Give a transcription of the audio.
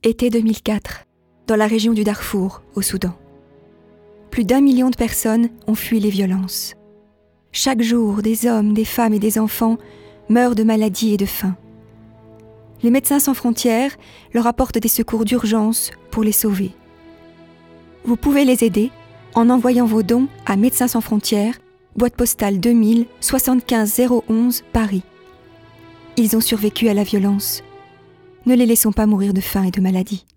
Été 2004, dans la région du Darfour, au Soudan. Plus d'1 million de personnes ont fui les violences. Chaque jour, des hommes, des femmes et des enfants meurent de maladies et de faim. Les Médecins sans frontières leur apportent des secours d'urgence pour les sauver. Vous pouvez les aider en envoyant vos dons à Médecins sans frontières, boîte postale 2000 75 011 Paris. Ils ont survécu à la violence. Ne les laissons pas mourir de faim et de maladie.